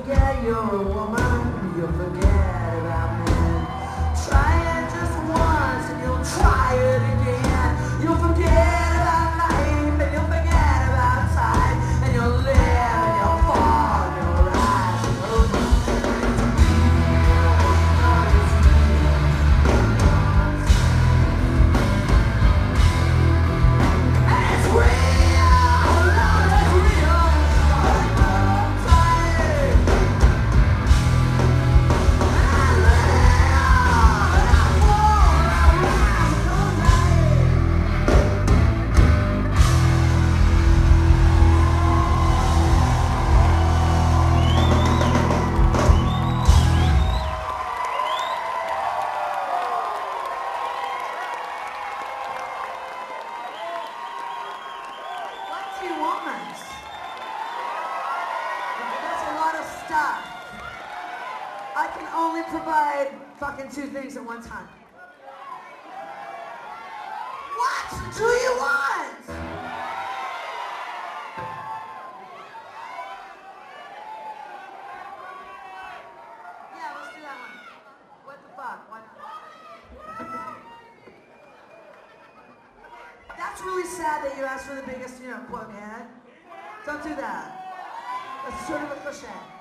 forget you're a woman, you'll forget about men. Try it just once and you'll try it again. You'll forget about life and you'll forget about time. And you'll live and you'll fall and you'll rise and you'll and it's real, Lord, it's real. What do you want? That's a lot of stuff. I can only provide fucking two things at one time. What do you want? Yeah, let's do that one. What the fuck? Why not? That's really sad that you asked for the biggest, quote, head. Don't do that. That's sort of a cliche.